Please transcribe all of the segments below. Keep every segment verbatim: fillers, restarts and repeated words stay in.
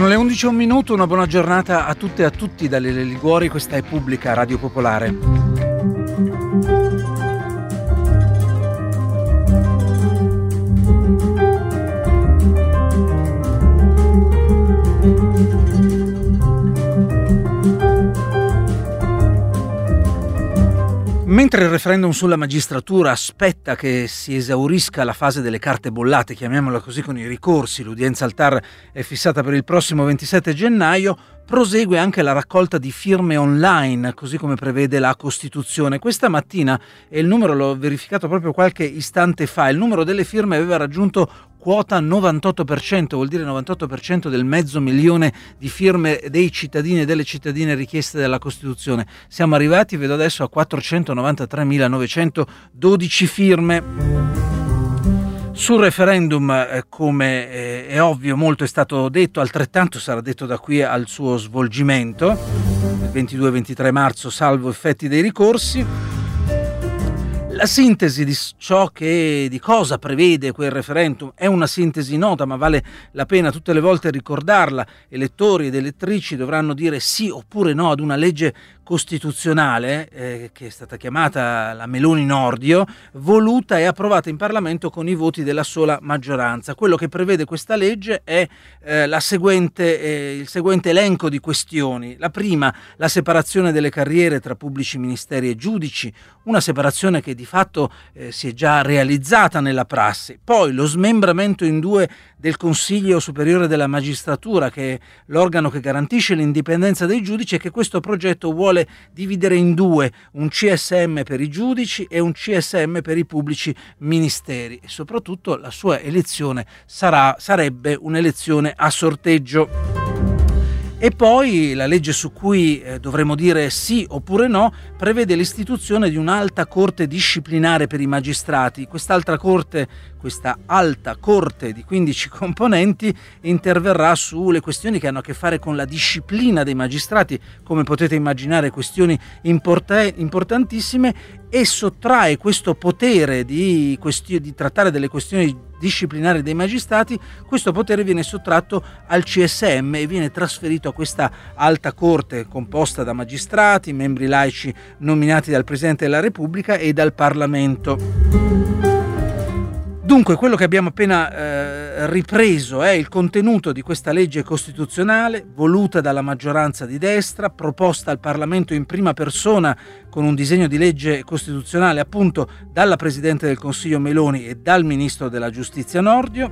Sono le undici e un minuto, una buona giornata a tutte e a tutti dalle Liguori, questa è Pubblica Radio Popolare. Mentre il referendum sulla magistratura aspetta che si esaurisca la fase delle carte bollate, chiamiamola così, con i ricorsi, l'udienza al T A R è fissata per il prossimo ventisette gennaio, prosegue anche la raccolta di firme online, così come prevede la Costituzione. Questa mattina, e il numero l'ho verificato proprio qualche istante fa, il numero delle firme aveva raggiunto quota novantotto per cento, vuol dire novantotto per cento del mezzo milione di firme dei cittadini e delle cittadine richieste dalla Costituzione. Siamo arrivati, vedo adesso, a quattrocentonovantatremilanovecentododici firme. Sul referendum, eh, come eh, è ovvio, molto è stato detto, altrettanto sarà detto da qui al suo svolgimento, il ventidue ventitré marzo, salvo effetti dei ricorsi. La sintesi di ciò che, di cosa prevede quel referendum è una sintesi nota, ma vale la pena tutte le volte ricordarla. Elettori ed elettrici dovranno dire sì oppure no ad una legge costituzionale eh, che è stata chiamata la Meloni-Nordio, voluta e approvata in Parlamento con i voti della sola maggioranza. Quello che prevede questa legge è eh, la seguente, eh, il seguente elenco di questioni. La prima, la separazione delle carriere tra pubblici ministeri e giudici, una separazione che di fatto eh, si è già realizzata nella prassi. Poi lo smembramento in due del Consiglio Superiore della Magistratura, che è l'organo che garantisce l'indipendenza dei giudici e che questo progetto vuole dividere in due, un C S M per i giudici e un C S M per i pubblici ministeri, e soprattutto la sua elezione sarà, sarebbe un'elezione a sorteggio. E poi la legge su cui eh, dovremo dire sì oppure no prevede l'istituzione di un'alta corte disciplinare per i magistrati. Quest'altra corte, questa alta corte di quindici componenti interverrà sulle questioni che hanno a che fare con la disciplina dei magistrati, come potete immaginare questioni import- importantissime, e sottrae questo potere di, questi- di trattare delle questioni disciplinari dei magistrati. Questo potere viene sottratto al C S M e viene trasferito a questa alta corte composta da magistrati, membri laici nominati dal Presidente della Repubblica e dal Parlamento. Dunque, quello che abbiamo appena eh, ripreso è il contenuto di questa legge costituzionale voluta dalla maggioranza di destra, proposta al Parlamento in prima persona con un disegno di legge costituzionale appunto dalla Presidente del Consiglio Meloni e dal Ministro della Giustizia Nordio.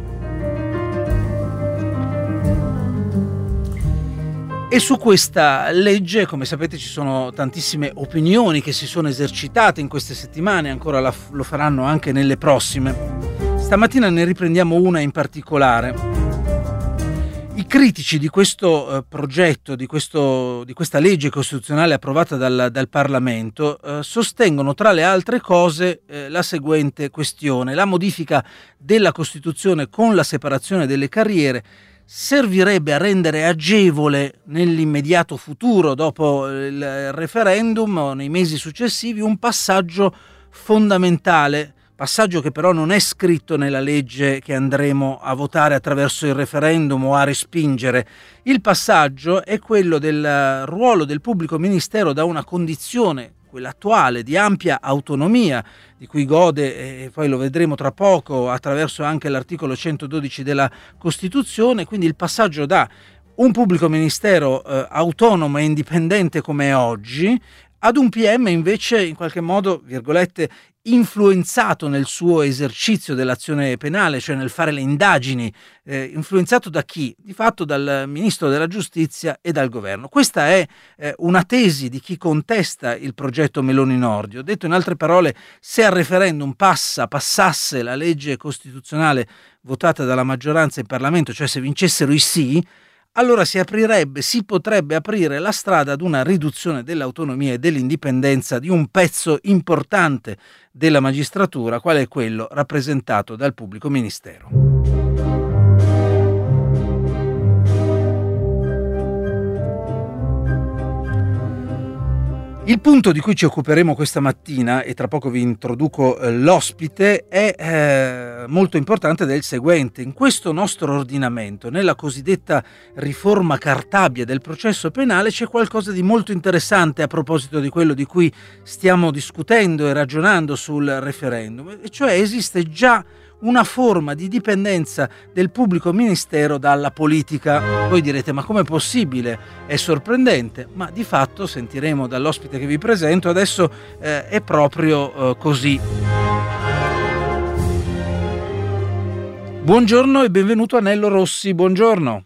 E su questa legge, come sapete, ci sono tantissime opinioni che si sono esercitate in queste settimane, ancora la, lo faranno anche nelle prossime. Stamattina ne riprendiamo una in particolare. I critici di questo eh, progetto, di, questo, di questa legge costituzionale approvata dal, dal Parlamento, eh, sostengono tra le altre cose eh, la seguente questione: la modifica della Costituzione con la separazione delle carriere servirebbe a rendere agevole nell'immediato futuro, dopo il referendum o nei mesi successivi, un passaggio fondamentale, passaggio che però non è scritto nella legge che andremo a votare attraverso il referendum o a respingere. Il passaggio è quello del ruolo del pubblico ministero da una condizione, quella attuale, di ampia autonomia, di cui gode, e poi lo vedremo tra poco, attraverso anche l'articolo centododici della Costituzione. Quindi il passaggio da un pubblico ministero eh, autonomo e indipendente come è oggi, ad un P M invece in qualche modo, virgolette, influenzato nel suo esercizio dell'azione penale, cioè nel fare le indagini, eh, influenzato da chi? Di fatto dal Ministro della Giustizia e dal Governo. Questa è eh, una tesi di chi contesta il progetto Meloni-Nordio. Detto in altre parole, se al referendum passa, passasse la legge costituzionale votata dalla maggioranza in Parlamento, cioè se vincessero i sì, allora si aprirebbe, si potrebbe aprire la strada ad una riduzione dell'autonomia e dell'indipendenza di un pezzo importante della magistratura, quale è quello rappresentato dal pubblico ministero. Il punto di cui ci occuperemo questa mattina, e tra poco vi introduco eh, l'ospite, è eh, molto importante ed è il seguente. In questo nostro ordinamento, nella cosiddetta riforma Cartabia del processo penale, c'è qualcosa di molto interessante a proposito di quello di cui stiamo discutendo e ragionando sul referendum, e cioè esiste già una forma di dipendenza del pubblico ministero dalla politica. Voi direte: ma com'è possibile? È sorprendente, ma di fatto, sentiremo dall'ospite che vi presento adesso, eh, è proprio eh, così. Buongiorno e benvenuto a Nello Rossi, buongiorno.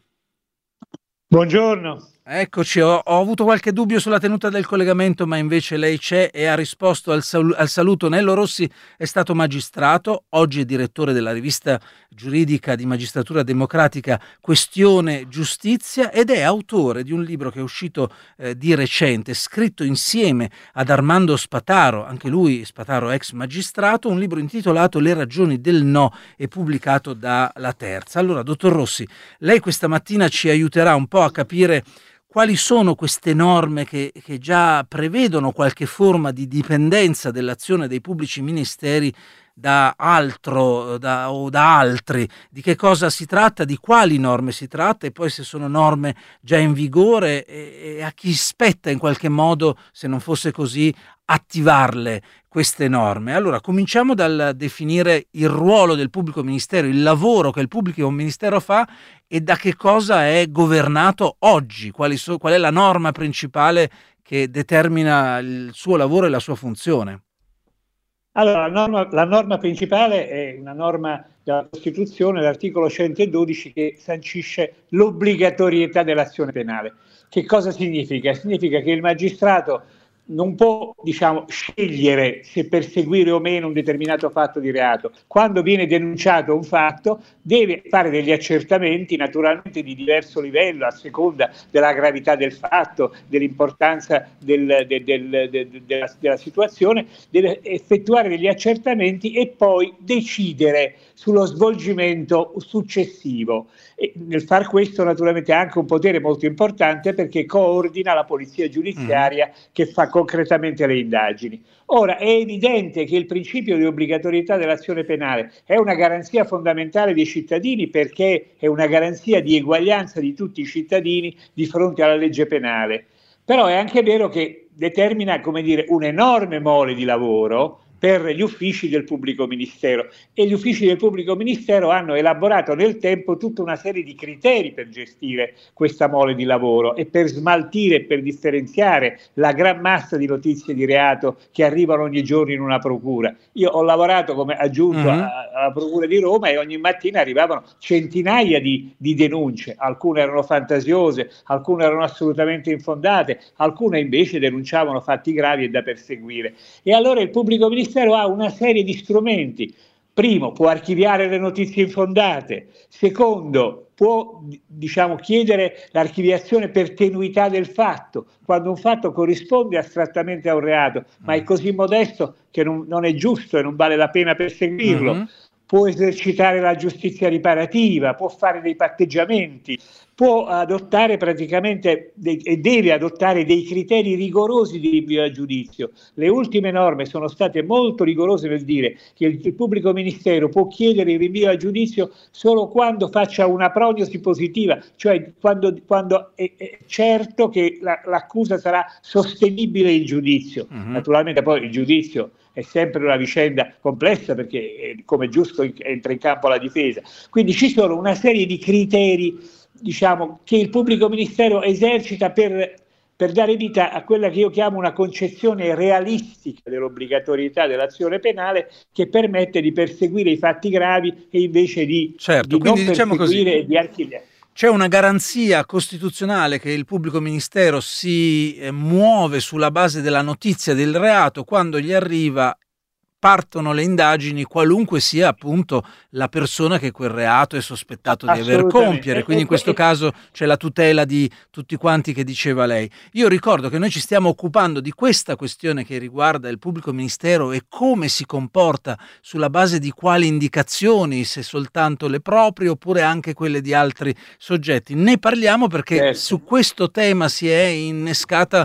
Buongiorno. Eccoci, ho, ho avuto qualche dubbio sulla tenuta del collegamento, ma invece lei c'è e ha risposto al, sal- al saluto. Nello Rossi è stato magistrato, oggi è direttore della rivista giuridica di Magistratura Democratica Questione Giustizia, ed è autore di un libro che è uscito eh, di recente, scritto insieme ad Armando Spataro, anche lui Spataro ex magistrato, un libro intitolato Le ragioni del no e pubblicato da La Terza. Allora, dottor Rossi, lei questa mattina ci aiuterà un po' a capire quali sono queste norme che, che già prevedono qualche forma di dipendenza dell'azione dei pubblici ministeri da altro da, o da altri. Di che cosa si tratta, di quali norme si tratta, e poi se sono norme già in vigore e, e a chi spetta in qualche modo, se non fosse così, attivarle queste norme. Allora, cominciamo dal definire il ruolo del pubblico ministero, il lavoro che il pubblico ministero fa e da che cosa è governato oggi, quali so, qual è la norma principale che determina il suo lavoro e la sua funzione. Allora, la norma, la norma principale è una norma della Costituzione, l'articolo centododici, che sancisce l'obbligatorietà dell'azione penale. Che cosa significa? Significa che il magistrato non può, diciamo, scegliere se perseguire o meno un determinato fatto di reato. Quando viene denunciato un fatto, deve fare degli accertamenti, naturalmente di diverso livello, a seconda della gravità del fatto, dell'importanza del, del, del, del, della, della situazione, deve effettuare degli accertamenti e poi decidere sullo svolgimento successivo. E nel far questo, naturalmente, ha anche un potere molto importante, perché coordina la polizia giudiziaria mm. che fa concretamente le indagini. Ora, è evidente che il principio di obbligatorietà dell'azione penale è una garanzia fondamentale dei cittadini, perché è una garanzia di eguaglianza di tutti i cittadini di fronte alla legge penale. Però è anche vero che determina, come dire, un enorme mole di lavoro per gli uffici del pubblico ministero, e gli uffici del pubblico ministero hanno elaborato nel tempo tutta una serie di criteri per gestire questa mole di lavoro e per smaltire e per differenziare la gran massa di notizie di reato che arrivano ogni giorno in una procura. Io ho lavorato come aggiunto mm-hmm. a, alla procura di Roma, e ogni mattina arrivavano centinaia di, di denunce. Alcune erano fantasiose, alcune erano assolutamente infondate, alcune invece denunciavano fatti gravi e da perseguire. E allora il pubblico ministero ha una serie di strumenti. Primo, può archiviare le notizie infondate. Secondo, può, diciamo, chiedere l'archiviazione per tenuità del fatto, quando un fatto corrisponde astrattamente a un reato, ma è così modesto che non, non è giusto e non vale la pena perseguirlo. Mm-hmm. Può esercitare la giustizia riparativa, può fare dei patteggiamenti, può adottare praticamente dei, e deve adottare dei criteri rigorosi di rinvio a giudizio. Le ultime norme sono state molto rigorose nel dire che il, il pubblico ministero può chiedere il rinvio a giudizio solo quando faccia una prognosi positiva, cioè quando, quando è, è certo che la, l'accusa sarà sostenibile in giudizio. Uh-huh. Naturalmente poi il giudizio è sempre una vicenda complessa, perché come giusto entra in campo la difesa. Quindi ci sono una serie di criteri, diciamo, che il pubblico ministero esercita per, per dare vita a quella che io chiamo una concezione realistica dell'obbligatorietà dell'azione penale, che permette di perseguire i fatti gravi e invece di, certo, di non diciamo perseguire così, e di archiviare. C'è una garanzia costituzionale che il pubblico ministero si eh, muove sulla base della notizia del reato. Quando gli arriva, partono le indagini, qualunque sia appunto la persona che quel reato è sospettato di aver compiere. Quindi in questo caso c'è la tutela di tutti quanti che diceva lei. Io ricordo che noi ci stiamo occupando di questa questione che riguarda il pubblico ministero e come si comporta, sulla base di quali indicazioni, se soltanto le proprie oppure anche quelle di altri soggetti. Ne parliamo perché certo. su questo tema si è innescata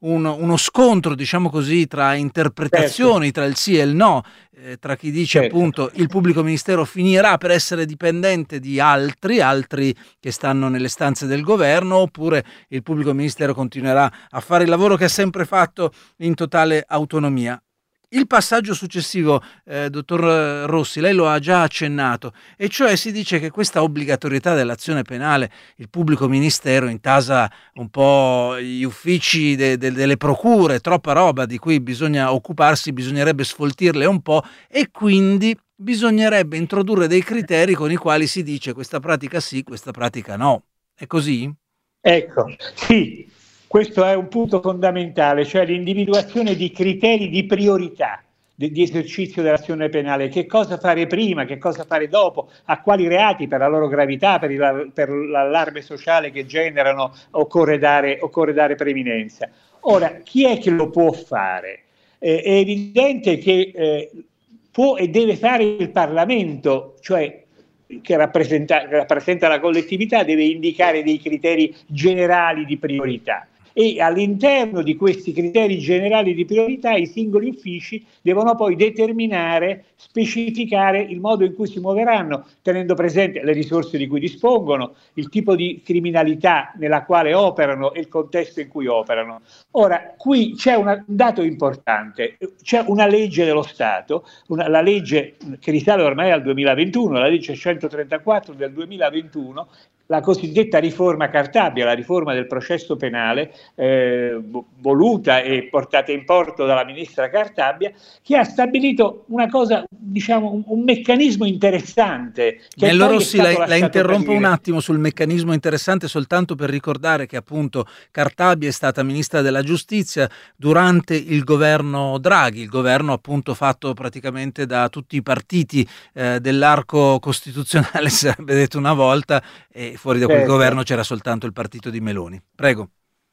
un, uno scontro, diciamo così, tra interpretazioni, certo, tra il sì e il no, eh, tra chi dice, certo, appunto il pubblico ministero finirà per essere dipendente di altri, altri che stanno nelle stanze del governo, oppure il pubblico ministero continuerà a fare il lavoro che ha sempre fatto in totale autonomia. Il passaggio successivo, eh, dottor Rossi, lei lo ha già accennato, e cioè si dice che questa obbligatorietà dell'azione penale, il pubblico ministero intasa un po' gli uffici de, de, delle procure, troppa roba di cui bisogna occuparsi, bisognerebbe sfoltirle un po', e quindi bisognerebbe introdurre dei criteri con i quali si dice questa pratica sì, questa pratica no. È così? Ecco, sì. Questo è un punto fondamentale, cioè l'individuazione di criteri di priorità di, di esercizio dell'azione penale. Che cosa fare prima, che cosa fare dopo, a quali reati per la loro gravità, per, il, per l'allarme sociale che generano, occorre dare, occorre dare preminenza. Ora, chi è che lo può fare? Eh, è evidente che eh, può e deve fare il Parlamento, cioè che rappresenta, che rappresenta la collettività, deve indicare dei criteri generali di priorità. E all'interno di questi criteri generali di priorità i singoli uffici devono poi determinare, specificare il modo in cui si muoveranno, tenendo presente le risorse di cui dispongono, il tipo di criminalità nella quale operano e il contesto in cui operano. Ora, qui c'è un dato importante, c'è una legge dello Stato, una, la legge che risale ormai al duemilaventuno, la legge centotrentaquattro del duemilaventuno, la cosiddetta riforma Cartabia, la riforma del processo penale, eh, voluta e portata in porto dalla ministra Cartabia, che ha stabilito una cosa, diciamo, un, un meccanismo interessante. Nello Rossi, la, la interrompo un attimo sul meccanismo interessante, soltanto per ricordare che appunto Cartabia è stata ministra della giustizia durante il governo Draghi, il governo appunto fatto praticamente da tutti i partiti eh, dell'arco costituzionale, si sarebbe detto una volta, e fuori da quel certo. governo c'era soltanto il partito di Meloni. Prego.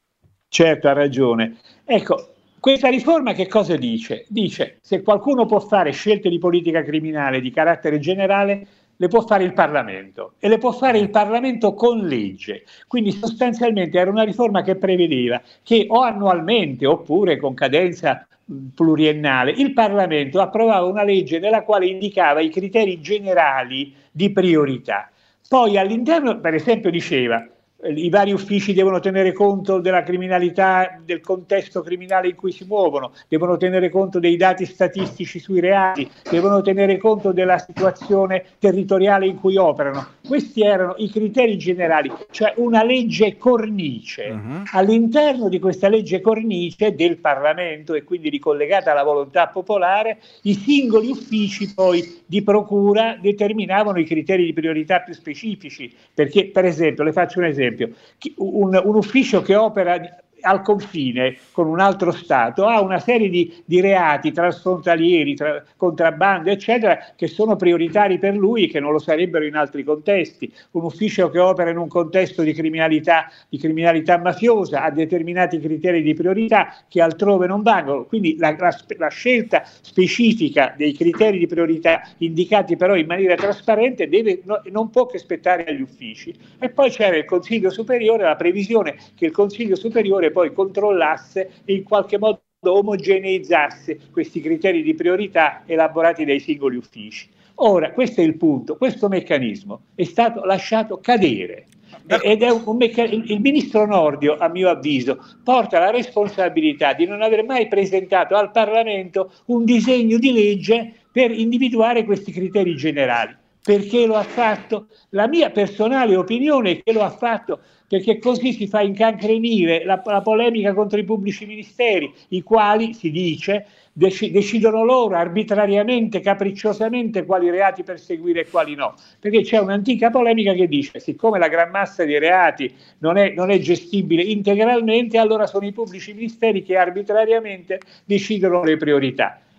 Certo, ha ragione. Ecco, questa riforma che cosa dice? Dice se qualcuno può fare scelte di politica criminale di carattere generale, le può fare il Parlamento, e le può fare il Parlamento con legge. Quindi sostanzialmente era una riforma che prevedeva che o annualmente oppure con cadenza pluriennale il Parlamento approvava una legge nella quale indicava i criteri generali di priorità. Poi all'interno, per esempio, diceva i vari uffici devono tenere conto della criminalità, del contesto criminale in cui si muovono, devono tenere conto dei dati statistici sui reati, devono tenere conto della situazione territoriale in cui operano. Questi erano i criteri generali, cioè una legge cornice. Uh-huh. All'interno di questa legge cornice del Parlamento, e quindi ricollegata alla volontà popolare, i singoli uffici poi di procura determinavano i criteri di priorità più specifici, perché per esempio, le faccio un esempio, Un, un ufficio che opera al confine con un altro Stato ha una serie di, di reati transfrontalieri, tra, contrabbando eccetera, che sono prioritari per lui e che non lo sarebbero in altri contesti. Un ufficio che opera in un contesto di criminalità, di criminalità mafiosa ha determinati criteri di priorità che altrove non vanno. Quindi la, la, la scelta specifica dei criteri di priorità indicati però in maniera trasparente deve, no, non può che spettare agli uffici. E poi c'era il Consiglio Superiore, la previsione che il Consiglio Superiore poi controllasse e in qualche modo omogeneizzasse questi criteri di priorità elaborati dai singoli uffici. Ora, questo è il punto, questo meccanismo è stato lasciato cadere ed è un meccanismo. Il ministro Nordio, a mio avviso, porta la responsabilità di non aver mai presentato al Parlamento un disegno di legge per individuare questi criteri generali. Perché lo ha fatto? La mia personale opinione è che lo ha fatto perché così si fa incancrenire la, la polemica contro i pubblici ministeri, i quali, si dice, dec- decidono loro arbitrariamente, capricciosamente quali reati perseguire e quali no. Perché c'è un'antica polemica che dice, siccome la gran massa dei reati non è, non è gestibile integralmente, allora sono i pubblici ministeri che arbitrariamente decidono le priorità.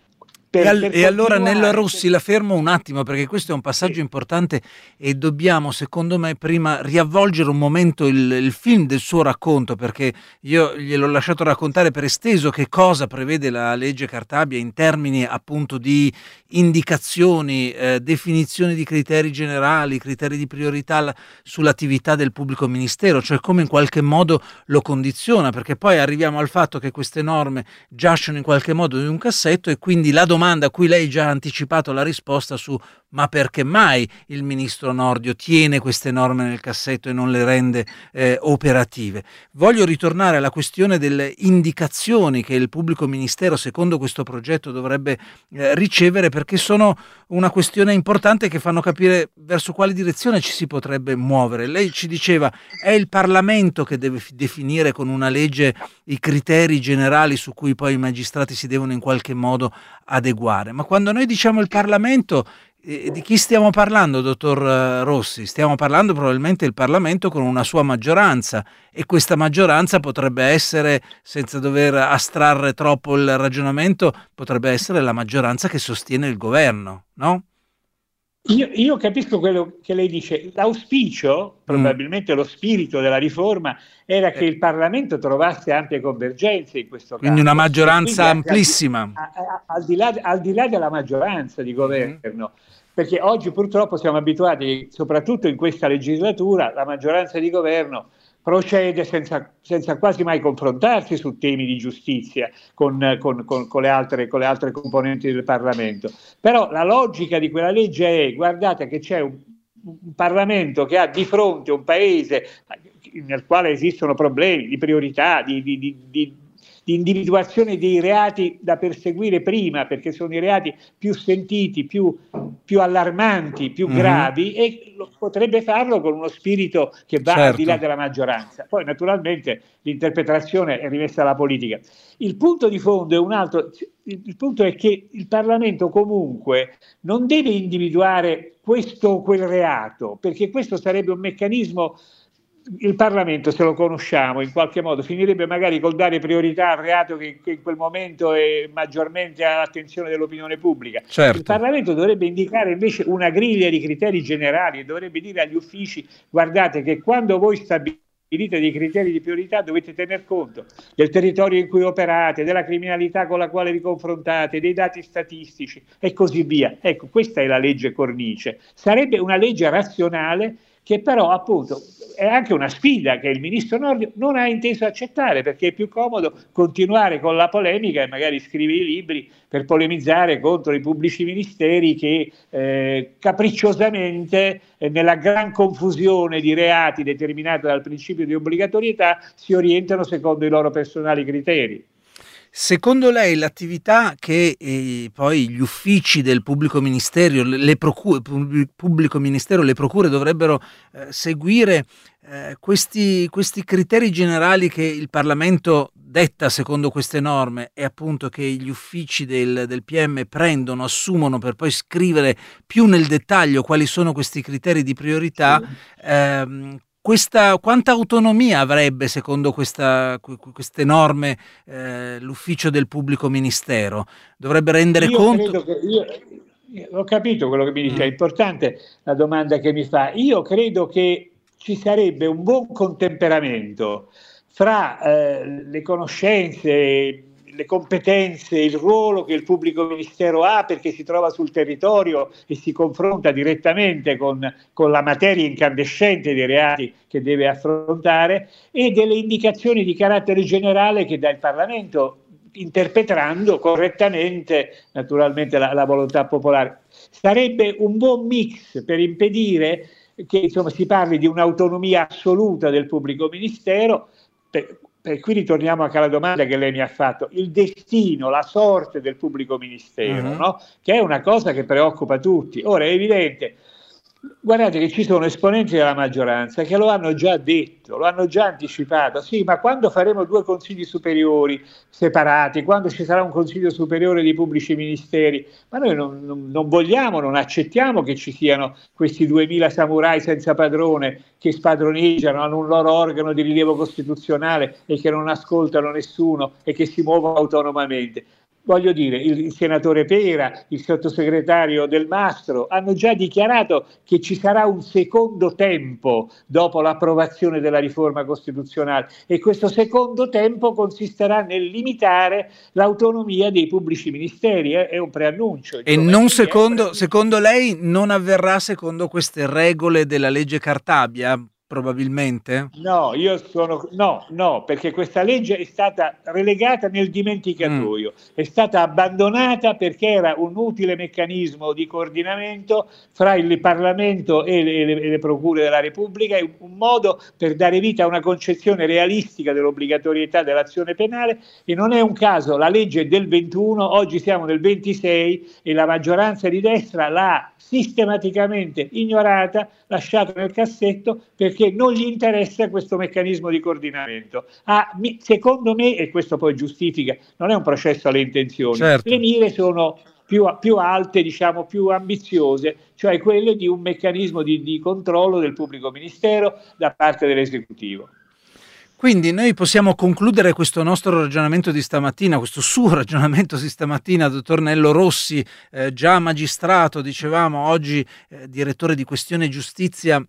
Per, e, al, per e allora Nello Rossi la fermo un attimo, perché questo è un passaggio sì. importante e dobbiamo, secondo me, prima riavvolgere un momento il, il film del suo racconto, perché io gliel'ho lasciato raccontare per esteso che cosa prevede la legge Cartabia in termini appunto di indicazioni, eh, definizioni di criteri generali, criteri di priorità la, sull'attività del pubblico ministero, cioè come in qualche modo lo condiziona, perché poi arriviamo al fatto che queste norme giacciono in qualche modo in un cassetto e quindi la domanda a cui lei già ha anticipato la risposta su ma perché mai il ministro Nordio tiene queste norme nel cassetto e non le rende eh, operative. Voglio ritornare alla questione delle indicazioni che il pubblico ministero secondo questo progetto dovrebbe eh, ricevere, perché sono una questione importante che fanno capire verso quale direzione ci si potrebbe muovere. Lei ci diceva è il Parlamento che deve definire con una legge i criteri generali su cui poi i magistrati si devono in qualche modo adeguare, ma quando noi diciamo il Parlamento, eh, di chi stiamo parlando, dottor Rossi? Stiamo parlando probabilmente del Parlamento con una sua maggioranza, e questa maggioranza potrebbe essere, senza dover astrarre troppo il ragionamento, potrebbe essere la maggioranza che sostiene il governo, no? Io, io capisco quello che lei dice. L'auspicio, probabilmente mm. lo spirito della riforma, era che il Parlamento trovasse ampie convergenze in questo caso. Quindi una maggioranza quindi, amplissima. Al, al, al, di là, al di là della maggioranza di governo, mm. perché oggi purtroppo siamo abituati, soprattutto in questa legislatura, la maggioranza di governo procede senza, senza quasi mai confrontarsi su temi di giustizia con, con, con, con, le altre, con le altre componenti del Parlamento. Però la logica di quella legge è: guardate che c'è un, un Parlamento che ha di fronte un paese nel quale esistono problemi di priorità, di, di, di, di di individuazione dei reati da perseguire prima, perché sono i reati più sentiti, più, più allarmanti, più mm-hmm. gravi, e lo, potrebbe farlo con uno spirito che va certo. al di là della maggioranza. Poi naturalmente l'interpretazione è rimessa alla politica. Il punto di fondo è un altro. Il, il punto è che il Parlamento comunque non deve individuare questo o quel reato, perché questo sarebbe un meccanismo. Il Parlamento, se lo conosciamo, in qualche modo finirebbe magari col dare priorità al reato che, che in quel momento è maggiormente all'attenzione dell'opinione pubblica. Certo. Il Parlamento dovrebbe indicare invece una griglia di criteri generali e dovrebbe dire agli uffici: guardate che quando voi stabilite dei criteri di priorità dovete tener conto del territorio in cui operate, della criminalità con la quale vi confrontate, dei dati statistici e così via. Ecco, questa è la legge cornice. Sarebbe una legge razionale, che però appunto è anche una sfida che il ministro Nordio non ha inteso accettare, perché è più comodo continuare con la polemica e magari scrivere i libri per polemizzare contro i pubblici ministeri che eh, capricciosamente, eh, nella gran confusione di reati determinata dal principio di obbligatorietà, si orientano secondo i loro personali criteri. Secondo lei l'attività che eh, poi gli uffici del pubblico ministero, le procure, pubblico ministero, le procure dovrebbero eh, seguire eh, questi, questi criteri generali che il Parlamento detta secondo queste norme, e appunto che gli uffici del, del P M prendono, assumono per poi scrivere più nel dettaglio quali sono questi criteri di priorità? Sì. Ehm, Questa, quanta autonomia avrebbe secondo questa, queste norme eh, l'ufficio del pubblico ministero? Dovrebbe rendere io conto? Credo che io, io ho capito quello che mi dice, mm. è importante la domanda che mi fa. Io credo che ci sarebbe un buon contemperamento fra eh, le conoscenze, le competenze, il ruolo che il pubblico ministero ha, perché si trova sul territorio e si confronta direttamente con, con la materia incandescente dei reati che deve affrontare, e delle indicazioni di carattere generale che dà il Parlamento, interpretando correttamente naturalmente la, la volontà popolare. Sarebbe un buon mix per impedire che insomma si parli di un'autonomia assoluta del pubblico ministero. Per, E qui ritorniamo anche alla domanda che lei mi ha fatto: il destino, la sorte del pubblico ministero, uh-huh. no? Che è una cosa che preoccupa tutti. Ora è evidente, guardate che ci sono esponenti della maggioranza che lo hanno già detto, lo hanno già anticipato: sì, ma quando faremo due consigli superiori separati, quando ci sarà un consiglio superiore di pubblici ministeri, ma noi non, non, non vogliamo, non accettiamo che ci siano questi duemila samurai senza padrone che spadroneggiano, hanno un loro organo di rilievo costituzionale e che non ascoltano nessuno e che si muovono autonomamente. voglio dire, il, il senatore Pera, il sottosegretario Del Mastro hanno già dichiarato che ci sarà un secondo tempo dopo l'approvazione della riforma costituzionale, e questo secondo tempo consisterà nel limitare l'autonomia dei pubblici ministeri. Eh? È un preannuncio. E Insomma, non e quindi è un secondo, preannuncio. secondo lei non avverrà secondo queste regole della legge Cartabia, probabilmente? No, io sono no, no, perché questa legge è stata relegata nel Mm. dimenticatoio, è stata abbandonata perché era un utile meccanismo di coordinamento fra il Parlamento e le, le, le procure della Repubblica, è un, un modo per dare vita a una concezione realistica dell'obbligatorietà dell'azione penale, e non è un caso, la legge è del ventuno, oggi siamo nel ventisei e la maggioranza di destra l'ha sistematicamente ignorata, lasciata nel cassetto, perché non gli interessa questo meccanismo di coordinamento. Ah, mi, secondo me, e questo poi giustifica, non è un processo alle intenzioni, le Certo. mire sono più, più alte, diciamo più ambiziose, cioè quelle di un meccanismo di, di controllo del pubblico ministero da parte dell'esecutivo. Quindi noi possiamo concludere questo nostro ragionamento di stamattina, questo suo ragionamento di stamattina, dottor Nello Rossi, eh, già magistrato, dicevamo, oggi eh, direttore di Questione Giustizia,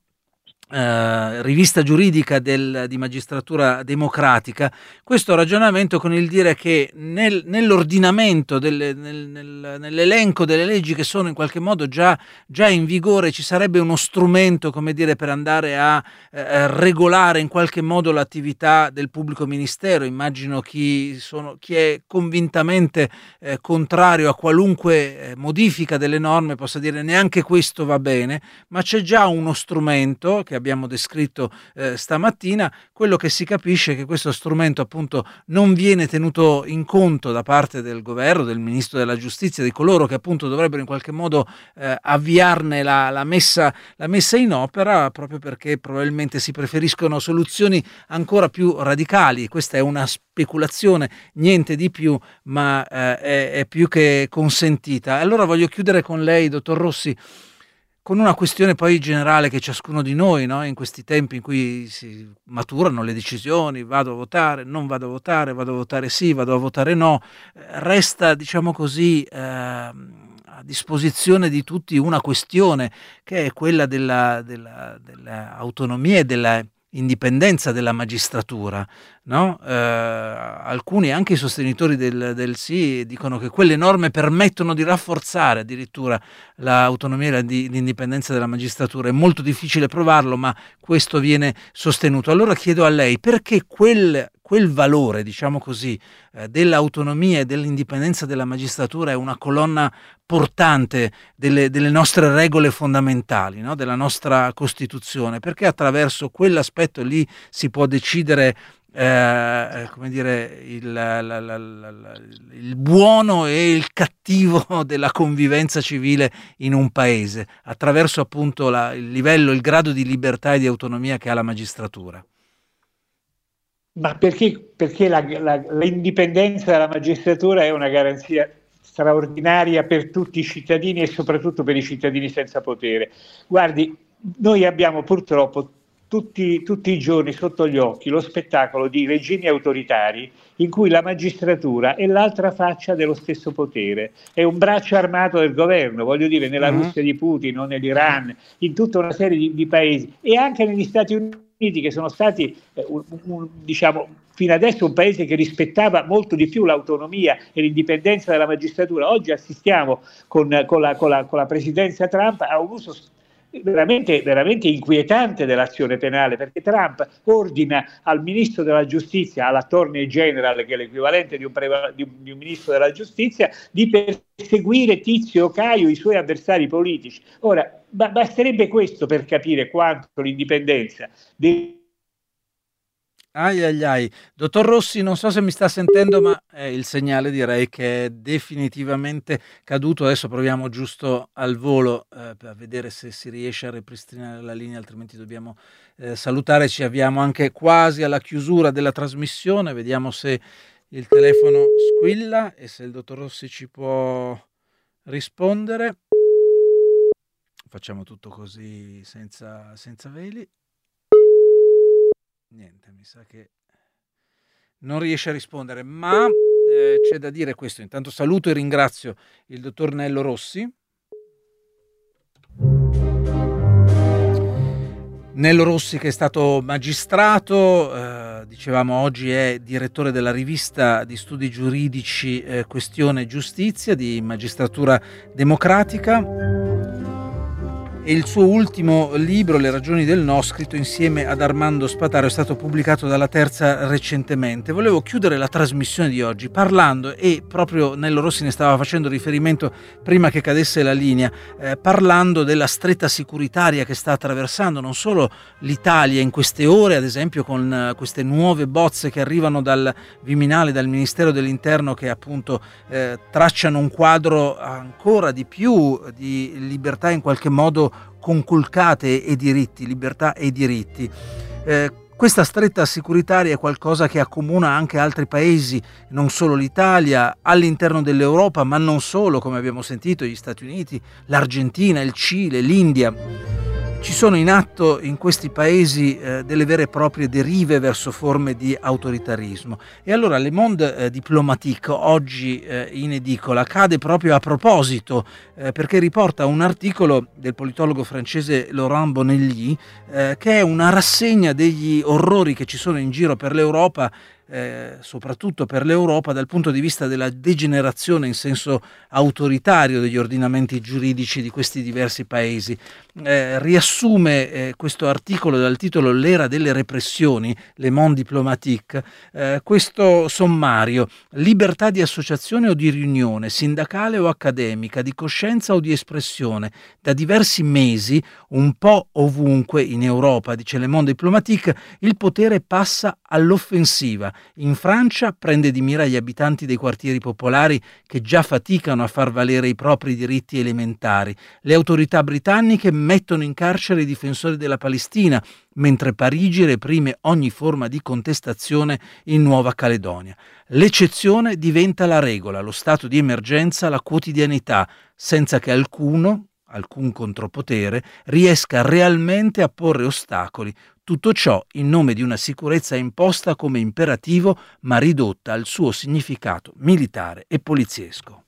eh, rivista giuridica del, di Magistratura Democratica, questo ragionamento con il dire che nel, nell'ordinamento, delle, nel, nel, nell'elenco delle leggi che sono in qualche modo già, già in vigore, ci sarebbe uno strumento, come dire, per andare a eh, regolare in qualche modo l'attività del pubblico ministero. Immagino chi, sono, chi è convintamente eh, contrario a qualunque eh, modifica delle norme possa dire neanche questo va bene, ma c'è già uno strumento che abbiamo descritto eh, stamattina. Quello che si capisce è che questo strumento appunto non viene tenuto in conto da parte del governo, del ministro della giustizia, di coloro che appunto dovrebbero in qualche modo eh, avviarne la, la, messa, la messa in opera, proprio perché probabilmente si preferiscono soluzioni ancora più radicali. Questa è una speculazione, niente di più, ma eh, è, è più che consentita. Allora voglio chiudere con lei, dottor Rossi, con una questione poi generale che ciascuno di noi, no, in questi tempi in cui si maturano le decisioni, vado a votare, non vado a votare, vado a votare sì, vado a votare no, resta, diciamo così, eh, a disposizione di tutti una questione che è quella della, della, dell'autonomia e della indipendenza della magistratura, no? Eh, alcuni, anche i sostenitori del, del sì, dicono che quelle norme permettono di rafforzare addirittura l'autonomia e l'indipendenza della magistratura. È molto difficile provarlo, ma questo viene sostenuto. Allora chiedo a lei, perché quel, quel valore, diciamo così, eh, dell'autonomia e dell'indipendenza della magistratura è una colonna portante delle, delle nostre regole fondamentali, no? Della nostra Costituzione, perché attraverso quell'aspetto lì si può decidere Eh, come dire, il, la, la, la, il buono e il cattivo della convivenza civile in un paese, attraverso appunto la, il livello, il grado di libertà e di autonomia che ha la magistratura. Ma perché, perché la, la, l'indipendenza della magistratura è una garanzia straordinaria per tutti i cittadini e soprattutto per i cittadini senza potere. Guardi, noi abbiamo purtroppo tutti, tutti i giorni sotto gli occhi lo spettacolo di regimi autoritari in cui la magistratura è l'altra faccia dello stesso potere, è un braccio armato del governo, voglio dire, nella Mm-hmm. Russia di Putin o nell'Iran, in tutta una serie di, di paesi, e anche negli Stati Uniti, che sono stati eh, un, un, diciamo fino adesso un paese che rispettava molto di più l'autonomia e l'indipendenza della magistratura. Oggi assistiamo con, con, la, con, la, con la presidenza Trump a un uso veramente, veramente inquietante dell'azione penale, perché Trump ordina al ministro della giustizia, all'attorney general, che è l'equivalente di un, pre- di, un, di un ministro della giustizia, di perseguire Tizio o Caio, i suoi avversari politici. Ora, ba- basterebbe questo per capire quanto l'indipendenza dei Ai ai ai. Dottor Rossi, non so se mi sta sentendo, ma è il segnale, direi che è definitivamente caduto. Adesso proviamo giusto al volo eh, per vedere se si riesce a ripristinare la linea, altrimenti dobbiamo eh, salutare. Ci avviamo anche quasi alla chiusura della trasmissione. Vediamo se il telefono squilla e se il dottor Rossi ci può rispondere. Facciamo tutto così senza, senza veli. Niente, mi sa che non riesce a rispondere, ma eh, c'è da dire questo. Intanto saluto e ringrazio il dottor Nello Rossi. Nello Rossi, che è stato magistrato, eh, dicevamo oggi è direttore della rivista di studi giuridici eh, Questione Giustizia di Magistratura Democratica, e il suo ultimo libro, Le ragioni del no, scritto insieme ad Armando Spataro, è stato pubblicato dalla Terza recentemente. Volevo chiudere la trasmissione di oggi parlando, e proprio Nello Rossi ne stava facendo riferimento prima che cadesse la linea, eh, parlando della stretta sicuritaria che sta attraversando non solo l'Italia in queste ore, ad esempio con eh, queste nuove bozze che arrivano dal Viminale, dal Ministero dell'Interno, che appunto eh, tracciano un quadro ancora di più di libertà in qualche modo conculcate e diritti, libertà e diritti. Eh, questa stretta sicuritaria è qualcosa che accomuna anche altri paesi, non solo l'Italia, all'interno dell'Europa, ma non solo, come abbiamo sentito, gli Stati Uniti, l'Argentina, il Cile, l'India. Ci sono in atto in questi paesi eh, delle vere e proprie derive verso forme di autoritarismo. E allora Le Monde eh, Diplomatique, oggi eh, in edicola, cade proprio a proposito, eh, perché riporta un articolo del politologo francese Laurent Bonelli, eh, che è una rassegna degli orrori che ci sono in giro per l'Europa, Eh, soprattutto per l'Europa, dal punto di vista della degenerazione in senso autoritario degli ordinamenti giuridici di questi diversi paesi. Eh, riassume eh, questo articolo dal titolo L'era delle repressioni, Le Monde Diplomatique, eh, questo sommario: libertà di associazione o di riunione, sindacale o accademica, di coscienza o di espressione. Da diversi mesi, un po' ovunque in Europa, dice Le Monde Diplomatique, il potere passa all'offensiva. In Francia prende di mira gli abitanti dei quartieri popolari che già faticano a far valere i propri diritti elementari. Le autorità britanniche mettono in carcere i difensori della Palestina, mentre Parigi reprime ogni forma di contestazione in Nuova Caledonia. L'eccezione diventa la regola, lo stato di emergenza la quotidianità, senza che alcuno, alcun contropotere, riesca realmente a porre ostacoli. Tutto ciò in nome di una sicurezza imposta come imperativo, ma ridotta al suo significato militare e poliziesco.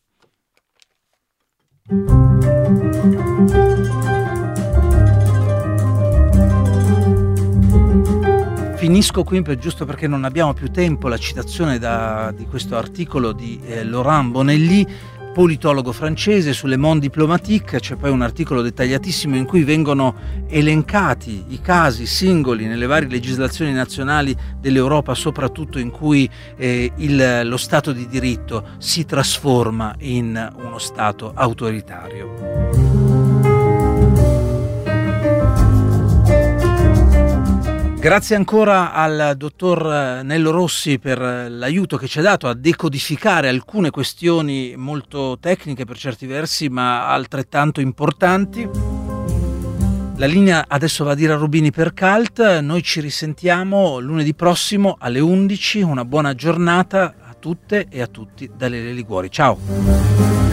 Finisco qui, per, giusto perché non abbiamo più tempo, la citazione da, di questo articolo di eh, Laurent Bonelli, politologo francese, sulle Monde Diplomatique. C'è poi un articolo dettagliatissimo in cui vengono elencati i casi singoli nelle varie legislazioni nazionali dell'Europa, soprattutto in cui eh, il, lo Stato di diritto si trasforma in uno Stato autoritario. Grazie ancora al dottor Nello Rossi per l'aiuto che ci ha dato a decodificare alcune questioni molto tecniche per certi versi, ma altrettanto importanti. La linea adesso va a dire a Rubini per Cult. Noi ci risentiamo lunedì prossimo alle undici. Una buona giornata a tutte e a tutti da Lele Liguori. Ciao!